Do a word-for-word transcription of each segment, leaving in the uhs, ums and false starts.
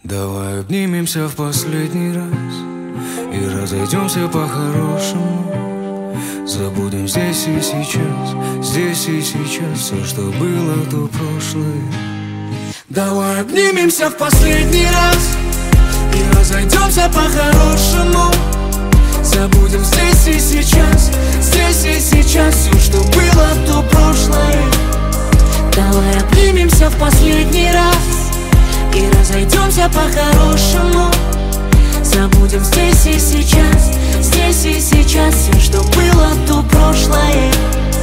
Давай обнимемся в последний раз и разойдемся по-хорошему. Забудем здесь и сейчас, здесь и сейчас все, что было, то прошлое. Давай обнимемся в последний раз и разойдемся по-хорошему. Забудем здесь и сейчас, здесь и сейчас все, что было, то прошлое. Давай обнимемся в последний раз и разойдемся по-хорошему. Забудем здесь и сейчас, здесь и сейчас все, что было, то прошлое.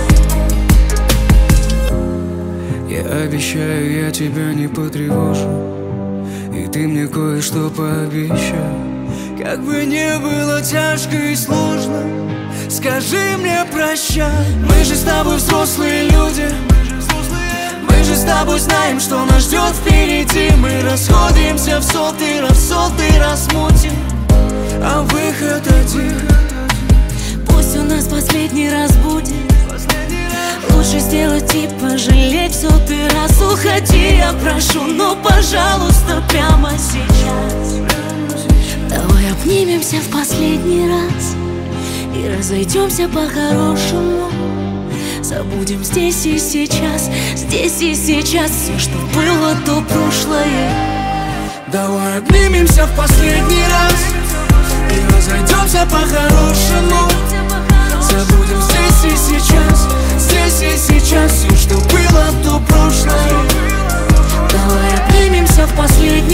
Я обещаю, я тебя не потревожу, и ты мне кое-что пообещай. Как бы не было тяжко и сложно, скажи мне прощай. Мы же с тобой взрослые люди, мы же с тобой знаем, что нас ждет впереди. Мы расходимся в сотый раз, в сотый раз мутим, а выход один. Пусть у нас последний раз будет, лучше сделать и пожалеть в сотый раз. Уходи, я прошу, но пожалуйста, прямо сейчас. Давай обнимемся в последний раз и разойдемся по-хорошему. Забудем здесь и сейчас, здесь и сейчас все, что было, то прошлое. Давай обнимемся в последний раз и разойдемся по-хорошему. Забудем здесь и сейчас, здесь и сейчас все, что было, то прошлое. Давай обнимемся в последний